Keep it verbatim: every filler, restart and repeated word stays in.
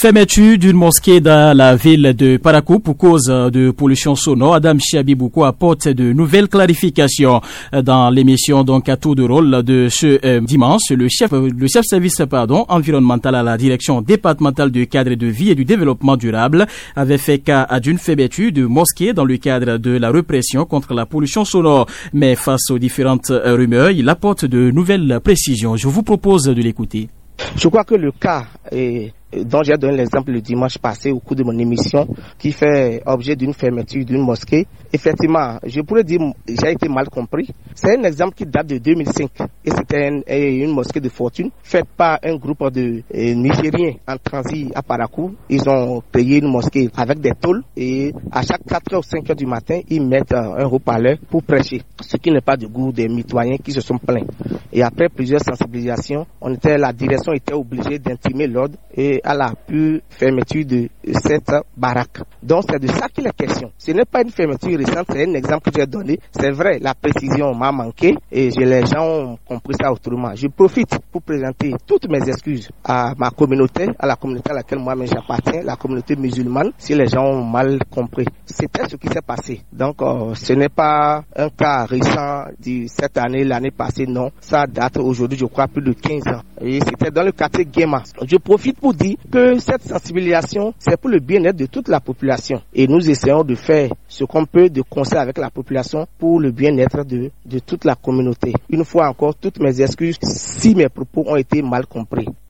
Fermeture d'une mosquée dans la ville de Parakou pour cause de pollution sonore. Adam Chiabibouko apporte de nouvelles clarifications dans l'émission donc à tour de rôle de ce euh, dimanche. Le chef, le chef service pardon, environnemental à la direction départementale du cadre de vie et du développement durable avait fait cas d'une fermeture de mosquée dans le cadre de la répression contre la pollution sonore. Mais face aux différentes rumeurs, il apporte de nouvelles précisions. Je vous propose de l'écouter. Je crois que le cas est dont j'ai donné l'exemple le dimanche passé au cours de mon émission, qui fait objet d'une fermeture d'une mosquée. Effectivement, je pourrais dire j'ai été mal compris. C'est un exemple qui date de deux mille cinq et c'était une, une mosquée de fortune faite par un groupe de euh, Nigériens en transit à Parakou. Ils ont payé une mosquée avec des tôles et à chaque quatre heures ou cinq heures du matin, ils mettent euh, un haut-parleur pour prêcher, ce qui n'est pas du goût des mitoyens qui se sont plaints. Et après plusieurs sensibilisations, on était, la direction était obligée d'intimer l'ordre et à la pure fermeture de cette baraque. Donc c'est de ça qu'il est question. Ce n'est pas une fermeture récente, c'est un exemple que j'ai donné. C'est vrai, la précision m'a manqué et je, les gens ont compris ça autrement. Je profite pour présenter toutes mes excuses à ma communauté, à la communauté à laquelle moi-même j'appartiens, la communauté musulmane, si les gens ont mal compris. C'était ce qui s'est passé. Donc euh, ce n'est pas un cas récent de cette année, l'année passée, non. Ça date aujourd'hui, je crois, plus de quinze ans. Et c'était dans le quartier Guéma. Je profite pour dire que cette sensibilisation, c'est pour le bien-être de toute la population. Et nous essayons de faire ce qu'on peut de concert avec la population pour le bien-être de, de toute la communauté. Une fois encore, toutes mes excuses si mes propos ont été mal compris.